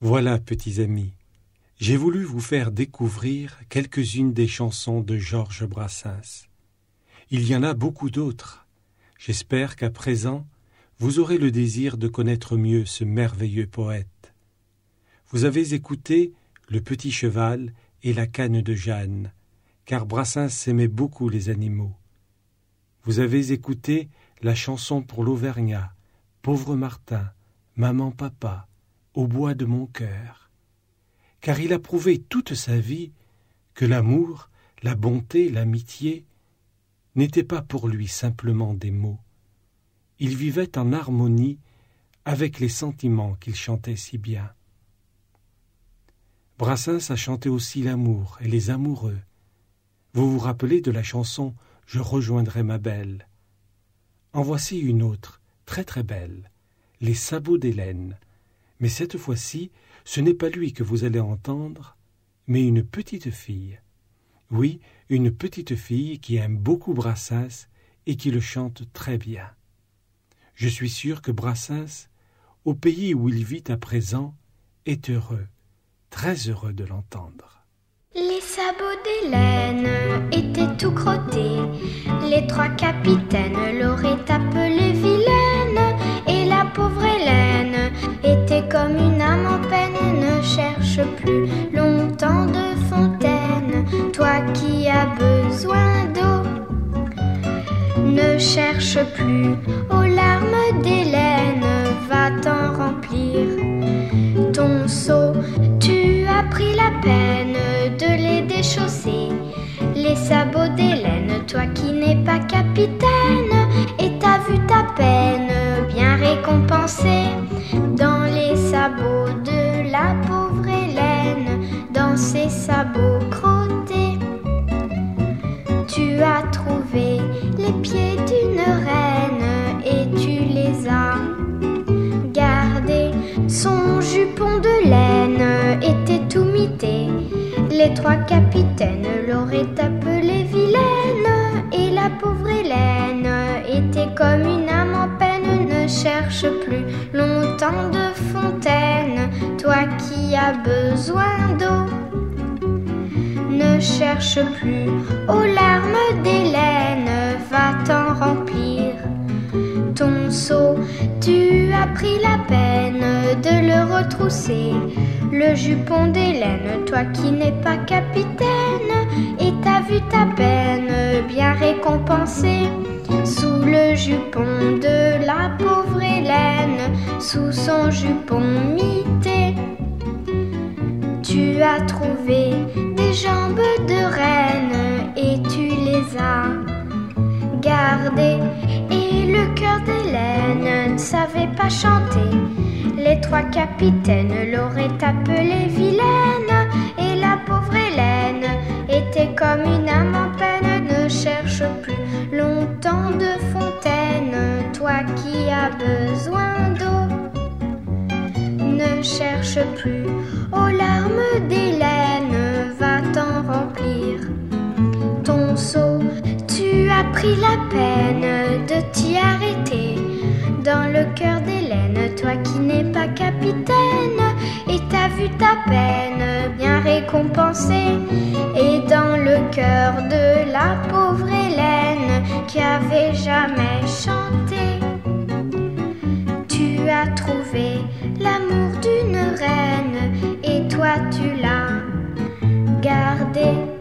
Voilà, petits amis, j'ai voulu vous faire découvrir quelques-unes des chansons de Georges Brassens. Il y en a beaucoup d'autres. J'espère qu'à présent, vous aurez le désir de connaître mieux ce merveilleux poète. Vous avez écouté Le Petit Cheval et La Canne de Jeanne, car Brassens aimait beaucoup les animaux. Vous avez écouté la chanson pour l'Auvergnat, Pauvre Martin, Maman, Papa, Au bois de mon cœur. Car il a prouvé toute sa vie que l'amour, la bonté, l'amitié n'étaient pas pour lui simplement des mots. Il vivait en harmonie avec les sentiments qu'il chantait si bien. Brassens a chanté aussi l'amour et les amoureux. Vous vous rappelez de la chanson « Je rejoindrai ma belle ». En voici une autre, très très belle, « Les sabots d'Hélène ». Mais cette fois-ci, ce n'est pas lui que vous allez entendre, mais une petite fille. Oui, une petite fille qui aime beaucoup Brassens et qui le chante très bien. Je suis sûr que Brassens, au pays où il vit à présent, est heureux, très heureux de l'entendre. Les sabots d'Hélène étaient tout crottés. Les trois capitaines l'auraient appelée vilaine. Et la pauvre Hélène était comme une âme en peine. Ne cherche plus longtemps de fontaine, toi qui as besoin d'eau. Ne cherche plus aux larmes d'Hélène, va t'en remplir ton seau. Tu as pris la peine de les déchausser, les sabots d'Hélène, toi qui n'es pas capitaine, et t'as vu ta peine bien récompensée dans les sabots de la pauvre Hélène, dans ses sabots crottés. Tu as trouvé les pieds d'une reine et tu les as gardés. Son jupon de laine était tout mité. Les trois capitaines l'auraient appelée vilaine. Et la pauvre Hélène était comme une âme en peine. Ne cherche plus longtemps de fontaine, toi qui as besoin d'eau. Ne cherche plus aux larmes d'Hélène, va t'en remplir ton seau. Tu as pris la peine de le retrousser, le jupon d'Hélène, toi qui n'es pas capitaine, et t'as vu ta peine bien récompensée sous le jupon de la pauvre Hélène, sous son jupon mité. Tu as trouvé des jambes de reine et tu les as gardées. Et le cœur d'Hélène ne savait pas chanter. Les trois capitaines l'auraient appelée vilaine. Et la pauvre Hélène était comme une âme en peine. Ne cherche plus longtemps de fontaine, toi qui as besoin d'eau. Ne cherche plus aux larmes d'Hélène, va t'en remplir ton seau. Tu as pris la peine de t'y arrêter dans le cœur d'Hélène, toi qui n'es pas capitaine, et t'as vu ta peine bien récompensée. Et dans le cœur de la pauvre Hélène qui avait jamais chanté, tu as trouvé l'amour d'une reine et toi tu l'as gardé.